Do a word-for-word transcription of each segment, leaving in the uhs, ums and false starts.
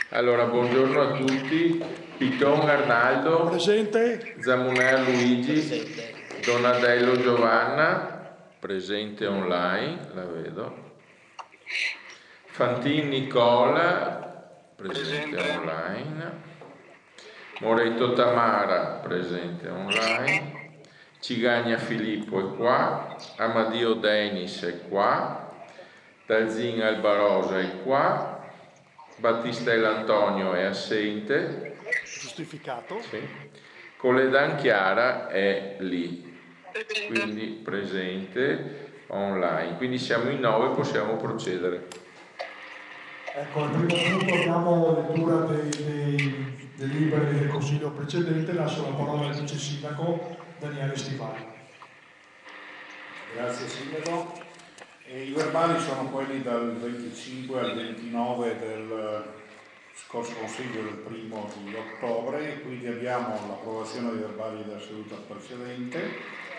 Allora, buongiorno a tutti. Piton Arnaldo. Presente. Zamuner Luigi. Presente. Donadello Giovanna. Presente online, la vedo. Fantin Nicola. Presente, presente online. Moretto Tamara. Presente online. Cigagna Filippo è qua. Amadio Denis è qua. Dalzin Albarosa è qua. Battistella Antonio è assente. Giustificato. Sì. Coledan Chiara è lì, quindi presente online. Quindi siamo in nove, possiamo procedere. Ecco, al primo punto abbiamo lettura dei, dei, dei libri del consiglio precedente. Lascio la parola al vice sindaco Daniele Stivali. Grazie Sindaco. E i verbali sono quelli dal venticinque al ventinove del scorso consiglio del primo di ottobre, quindi abbiamo l'approvazione dei verbali della seduta precedente,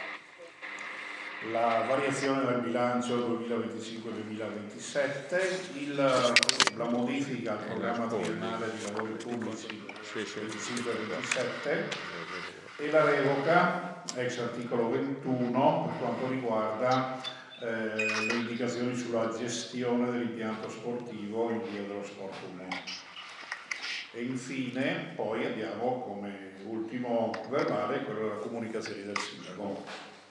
la variazione del bilancio duemilaventicinque duemilaventisette, il, la modifica al programma triennale di lavori pubblici venticinque ventisette e la revoca ex articolo ventuno per quanto riguarda Eh, le indicazioni sulla gestione dell'impianto sportivo in via dello Sport uno. E infine poi abbiamo come ultimo verbale quello della comunicazione del sindaco.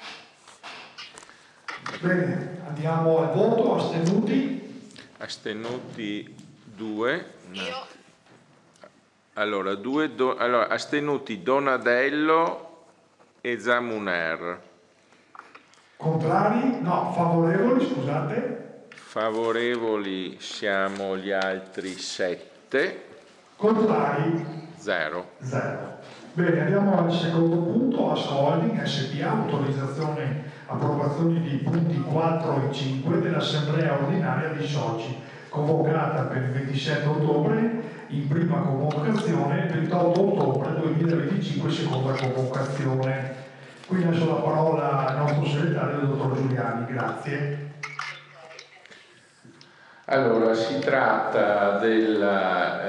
Bene, andiamo al voto. Astenuti? Astenuti due. No. Allora, due do, allora, astenuti Donadello e Zamuner. Contrari? No, favorevoli, scusate. Favorevoli siamo gli altri sette. Contrari? Zero. Zero. Bene, andiamo al secondo punto. Asco Holding S p A, autorizzazione, approvazione di punti quattro e cinque dell'assemblea ordinaria dei soci, convocata per il ventisette ottobre in prima convocazione, ventotto ottobre duemilaventicinque seconda convocazione. Qui lascio la parola al nostro segretario, il dottor Giuliani. Grazie. Allora, si tratta della,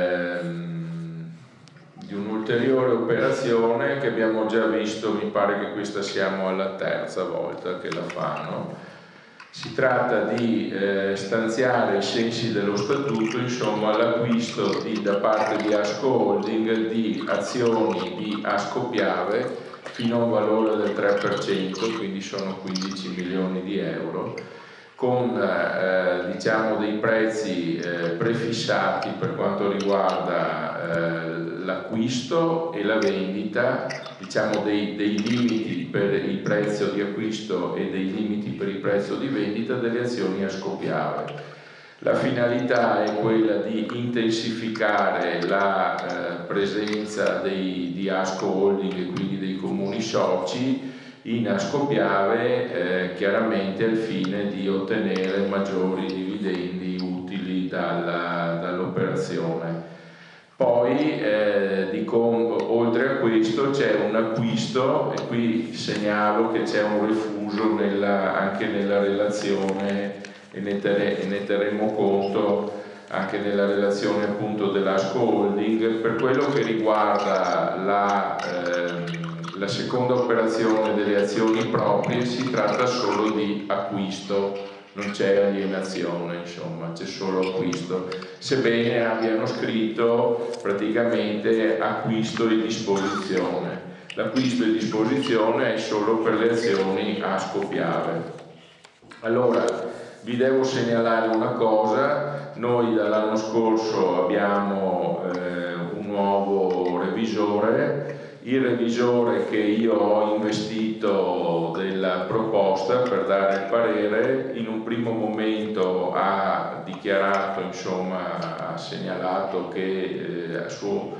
ehm, di un'ulteriore operazione che abbiamo già visto, mi pare che questa siamo alla terza volta che la fanno. Si tratta di eh, stanziare, ai sensi dello statuto, insomma, l'acquisto di, da parte di Asco Holding di azioni di Asco Piave fino a un valore del tre per cento, quindi sono quindici milioni di euro, con eh, diciamo dei prezzi eh, prefissati per quanto riguarda eh, l'acquisto e la vendita, diciamo dei, dei limiti per il prezzo di acquisto e dei limiti per il prezzo di vendita delle azioni Asco Piave. La finalità è quella di intensificare la eh, presenza dei, di Asco Holding e quindi dei comuni soci in Asco Piave, eh, chiaramente al fine di ottenere maggiori dividendi utili dalla, dall'operazione. Poi, eh, dico, oltre a questo c'è un acquisto, e qui segnalo che c'è un refuso nella, anche nella relazione, e ne, tere, e ne terremo conto anche nella relazione appunto dell'Asco Holding, per quello che riguarda la, ehm, la seconda operazione delle azioni proprie. Si tratta solo di acquisto, non c'è alienazione, insomma, c'è solo acquisto, sebbene abbiano scritto praticamente acquisto e disposizione. L'acquisto e disposizione è solo per le azioni Asco Piave. Allora, vi devo segnalare una cosa: noi dall'anno scorso abbiamo eh, un nuovo revisore. Il revisore che io ho investito della proposta per dare il parere, in un primo momento ha dichiarato, insomma, ha segnalato che eh, a suo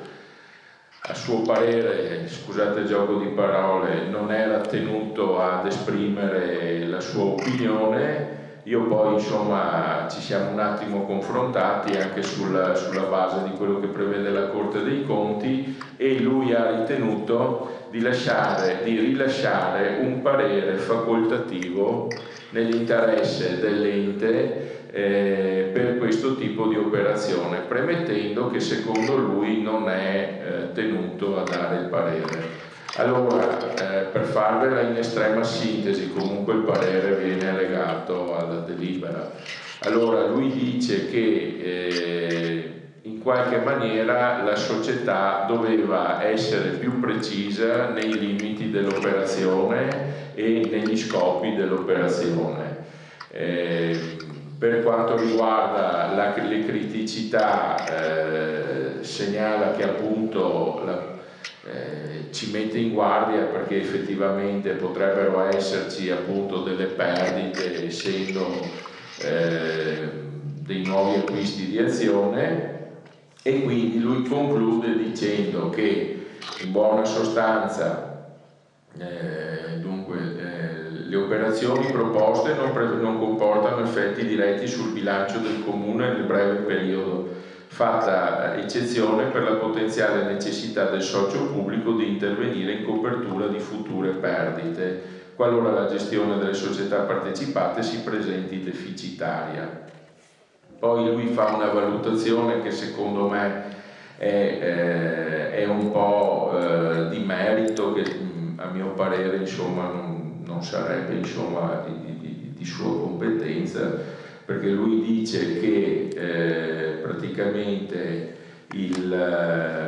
a suo parere, scusate il gioco di parole, non era tenuto ad esprimere la sua opinione. Io poi, insomma, ci siamo un attimo confrontati anche sulla, sulla base di quello che prevede la Corte dei Conti, e lui ha ritenuto di, lasciare, di rilasciare un parere facoltativo nell'interesse dell'ente eh, per questo tipo di operazione, premettendo che secondo lui non è eh, tenuto a dare il parere. Allora, eh, per farvela in estrema sintesi, comunque il parere viene allegato alla delibera. Allora, lui dice che eh, in qualche maniera la società doveva essere più precisa nei limiti dell'operazione e negli scopi dell'operazione. Eh, per quanto riguarda la, le criticità, eh, segnala che appunto la, eh, ci mette in guardia perché effettivamente potrebbero esserci appunto delle perdite essendo eh, dei nuovi acquisti di azione, e quindi lui conclude dicendo che in buona sostanza eh, dunque eh, le operazioni proposte non, pre- non comportano effetti diretti sul bilancio del comune nel breve periodo, fatta eccezione per la potenziale necessità del socio pubblico di intervenire in copertura di future perdite, qualora la gestione delle società partecipate si presenti deficitaria. Poi lui fa una valutazione che secondo me è, eh, è un po' eh, di merito, che a mio parere insomma, non, non sarebbe insomma, di, di, di sua competenza, perché lui dice che eh, praticamente il, eh,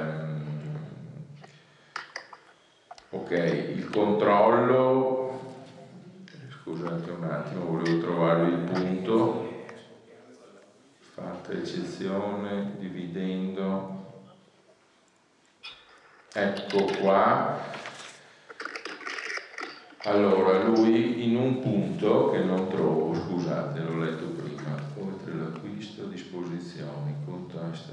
okay, il controllo, scusate un attimo, volevo trovare il punto, fatta eccezione, dividendo, ecco qua. Allora lui in un punto che non trovo, scusate, l'ho letto prima, oltre l'acquisto, disposizioni, contesto,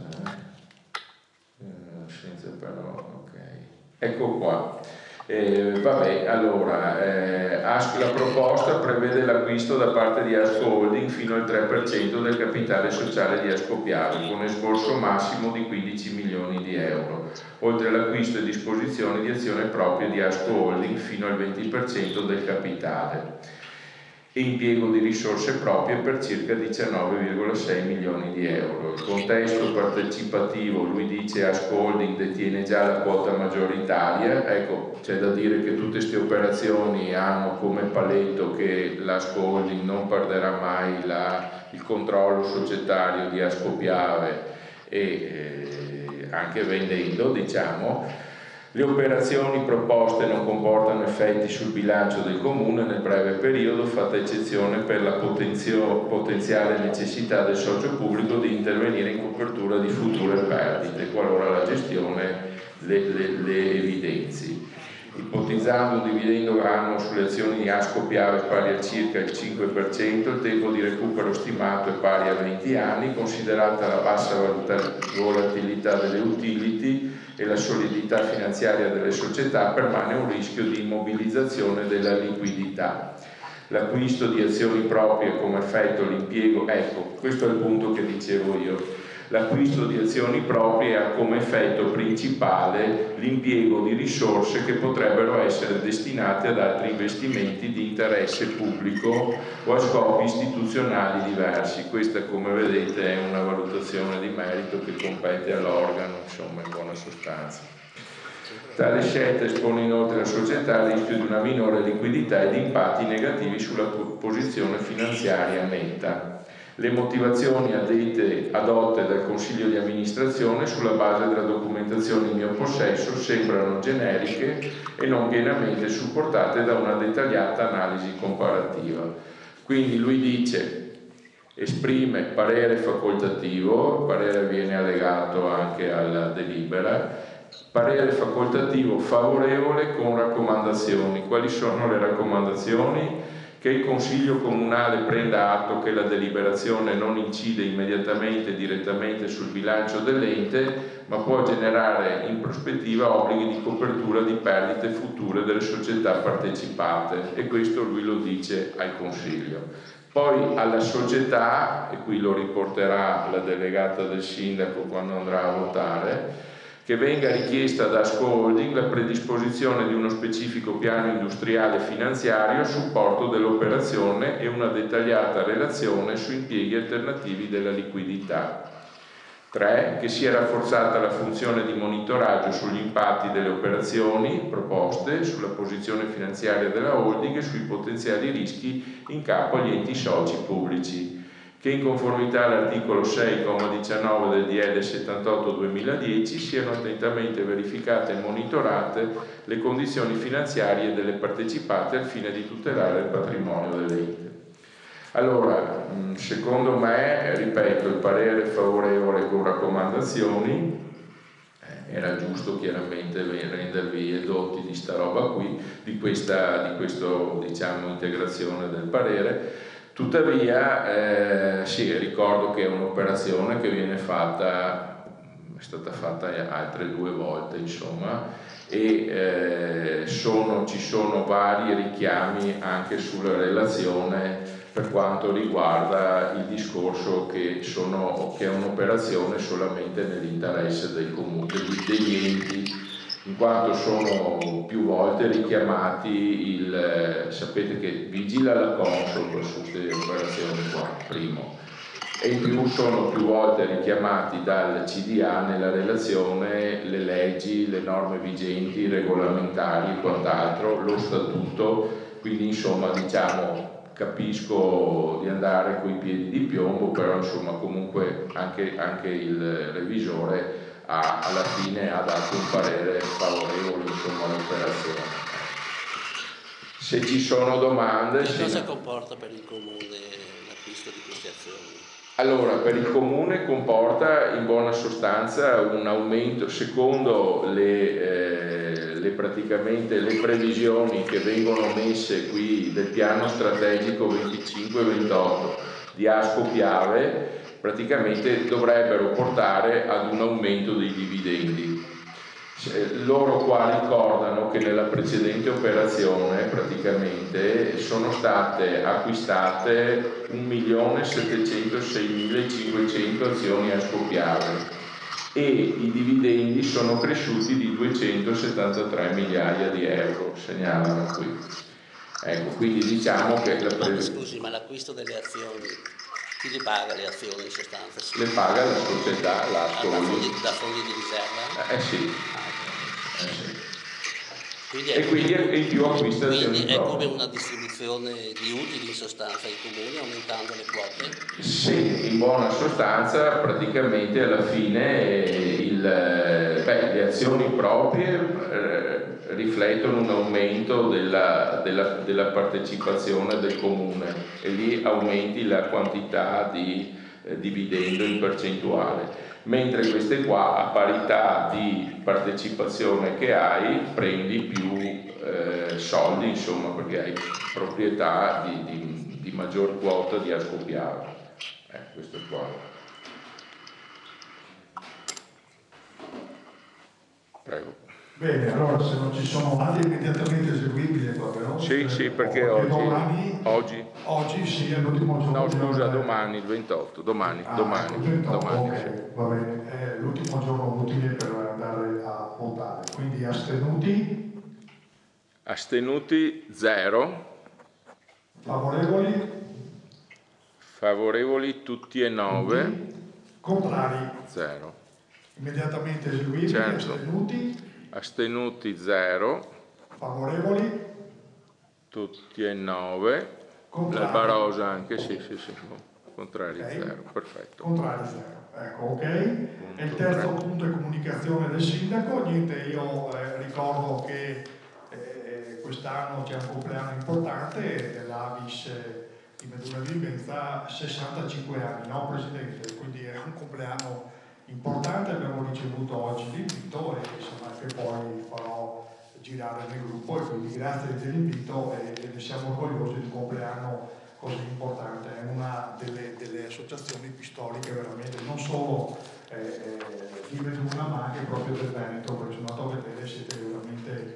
eh, senza però, ok, ecco qua. Eh, vabbè, allora eh, Asco, la proposta prevede l'acquisto da parte di Asco Holding fino al tre per cento del capitale sociale di Asco Piave, con esborso massimo di quindici milioni di euro, oltre all'acquisto e disposizione di azioni proprie di Asco Holding fino al venti per cento del capitale e impiego di risorse proprie per circa diciannove virgola sei milioni di euro. Il contesto partecipativo, lui dice Asco Holding detiene già la quota maggioritaria, ecco, c'è da dire che tutte queste operazioni hanno come paletto che l'Asco Holding non perderà mai la, il controllo societario di Asco Piave e eh, anche vendendo, diciamo. Le operazioni proposte non comportano effetti sul bilancio del comune nel breve periodo, fatta eccezione per la potenzio, potenziale necessità del socio pubblico di intervenire in copertura di future perdite, qualora la gestione le, le, le evidenzi. Ipotizzando un dividendo annuo sulle azioni di Asco Piave pari a circa il cinque per cento, il tempo di recupero stimato è pari a venti anni, considerata la bassa volatilità delle utility e la solidità finanziaria delle società, permane un rischio di immobilizzazione della liquidità. L'acquisto di azioni proprie come effetto l'impiego, ecco, questo è il punto che dicevo io. L'acquisto di azioni proprie ha come effetto principale l'impiego di risorse che potrebbero essere destinate ad altri investimenti di interesse pubblico o a scopi istituzionali diversi. Questa, come vedete, è una valutazione di merito che compete all'organo, insomma, in buona sostanza. Tale scelta espone inoltre la società al rischio di una minore liquidità e di impatti negativi sulla posizione finanziaria netta. Le motivazioni adotte dal Consiglio di amministrazione sulla base della documentazione in mio possesso sembrano generiche e non pienamente supportate da una dettagliata analisi comparativa. Quindi lui dice, esprime parere facoltativo, il parere viene allegato anche alla delibera, parere facoltativo favorevole con raccomandazioni. Quali sono le raccomandazioni? Che il Consiglio Comunale prenda atto che la deliberazione non incide immediatamente direttamente sul bilancio dell'ente, ma può generare in prospettiva obblighi di copertura di perdite future delle società partecipate, e questo lui lo dice al Consiglio. Poi alla società, e qui lo riporterà la delegata del sindaco quando andrà a votare, che venga richiesta da Asco Holding la predisposizione di uno specifico piano industriale finanziario a supporto dell'operazione e una dettagliata relazione su impieghi alternativi della liquidità. tre. Che sia rafforzata la funzione di monitoraggio sugli impatti delle operazioni proposte, sulla posizione finanziaria della holding e sui potenziali rischi in capo agli enti soci pubblici. Che in conformità all'articolo sei, comma diciannove del D L settantotto duemiladieci siano attentamente verificate e monitorate le condizioni finanziarie delle partecipate al fine di tutelare il patrimonio dell'ente. Allora, secondo me, ripeto, il parere è favorevole con raccomandazioni. Eh, era giusto chiaramente rendervi edotti di sta roba qui, di questa di questo, diciamo, integrazione del parere. Tuttavia, eh, sì, ricordo che è un'operazione che viene fatta, è stata fatta altre due volte, insomma, e eh, sono, ci sono vari richiami anche sulla relazione per quanto riguarda il discorso che, sono, che è un'operazione solamente nell'interesse del comune, degli enti, in quanto sono più volte richiamati il, sapete che vigila la Consob su queste operazioni qua, primo, e in più sono più volte richiamati dal C D A nella relazione le leggi, le norme vigenti, regolamentari e quant'altro, lo statuto, quindi insomma diciamo capisco di andare coi piedi di piombo, però insomma comunque anche, anche il revisore ha, alla fine ha dato un parere favorevole insomma all'operazione. Se ci sono domande... Che cosa sì. comporta per il comune l'acquisto di queste azioni? Allora, per il comune comporta in buona sostanza un aumento, secondo le, eh, le praticamente le previsioni che vengono messe qui del piano strategico venticinque ventotto di Asco Piave, praticamente dovrebbero portare ad un aumento dei dividendi. Loro qua ricordano che nella precedente operazione praticamente sono state acquistate un milione settecentoseimilacinquecento azioni Asco Piave e i dividendi sono cresciuti di duecentosettantatré migliaia di euro, segnalano qui. Ecco, quindi diciamo che la ma, scusi, ma l'acquisto delle azioni, chi le paga le azioni in sostanza? Sì. Le paga la società, la ah, da, fondi, da fondi di riserva? Eh sì. Ah, Eh sì. Quindi e quindi è in più acquista quindi è come una distribuzione di utili in sostanza ai comuni aumentando le quote? Sì, in buona sostanza praticamente alla fine il, beh, le azioni proprie eh, riflettono un aumento della, della, della partecipazione del comune e lì aumenti la quantità di eh, dividendo in percentuale. Mentre queste qua a parità di partecipazione che hai prendi più eh, soldi, insomma, perché hai proprietà di, di, di maggior quota di Asco Piave. Eh, questo è qua. Prego. Bene, allora se non ci sono domande immediatamente eseguibili però sì, sì, perché oggi, domani, oggi oggi sì è l'ultimo giorno. No, scusa, domani il ventotto, domani, ah, domani, il ventotto, domani ok, sì. Va bene, è l'ultimo giorno utile per andare a votare. Quindi astenuti? Astenuti zero. Favorevoli? Favorevoli tutti e nove. Tutti. Contrari? Zero. Immediatamente eseguibili, certo. Astenuti? Astenuti zero. Favorevoli? Tutti e nove. Contrari. La Barosa anche, sì, sì, sì. Contrari okay. zero, perfetto. Contrari zero, ecco, ok. E il terzo punto è comunicazione del sindaco. Niente, io eh, ricordo che eh, quest'anno c'è un compleanno importante dell'Avis eh, di Meduna Vivenza, sessantacinque anni, no Presidente? Quindi è un compleanno importante, abbiamo ricevuto oggi l'invito e insomma che poi farò girare nel gruppo e quindi grazie dell'invito e, e ne siamo orgogliosi di un compleanno così importante. È una delle, delle associazioni pistoliche veramente, non solo eh, eh, di Meduna ma anche proprio del Veneto, perché sono andato a vedere, siete veramente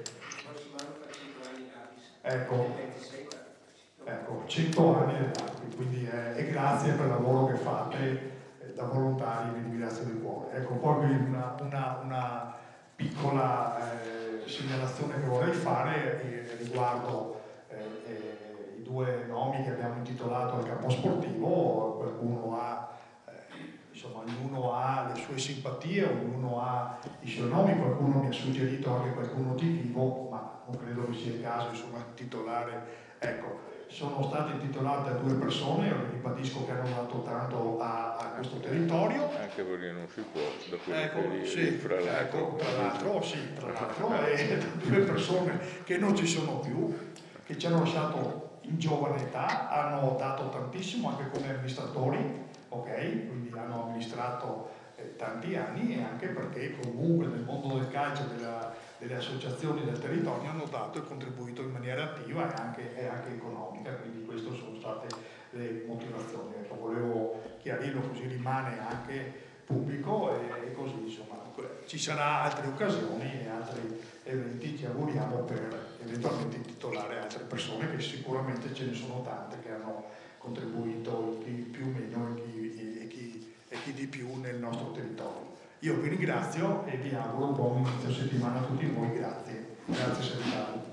ecco, ecco cento anni dell'A P I, quindi eh, e grazie per il lavoro che fate da volontari vi ringrazio di cuore. Ecco, poi una, una, una piccola eh, segnalazione che vorrei fare eh, riguardo eh, eh, i due nomi che abbiamo intitolato al campo sportivo. Qualcuno ha, eh, insomma, ognuno ha le sue simpatie, ognuno ha i suoi nomi, qualcuno mi ha suggerito anche qualcuno di vivo, ma non credo che sia il caso, insomma, titolare. Ecco, sono state intitolate a due persone, ribadisco che hanno dato tanto a, a questo territorio. Anche perché non si può, da quello ecco, che lì, sì, fra l'altro. Ecco, tra l'altro, sì, tra l'altro, e due persone che non ci sono più, che ci hanno lasciato in giovane età, hanno dato tantissimo anche come amministratori, ok? Quindi hanno amministrato eh, tanti anni, e anche perché comunque nel mondo del calcio, della delle associazioni del territorio, hanno dato e contribuito in maniera attiva e anche, e anche economica, quindi queste sono state le motivazioni. Ecco, volevo chiarirlo così rimane anche pubblico e, e così insomma ci sarà altre occasioni e altri eventi, ci auguriamo, per eventualmente intitolare altre persone, che sicuramente ce ne sono tante che hanno contribuito, chi più o meno e chi, e chi, e chi di più nel nostro territorio. Io vi ringrazio e vi auguro un buon inizio settimana a tutti voi, grazie. Grazie segretario.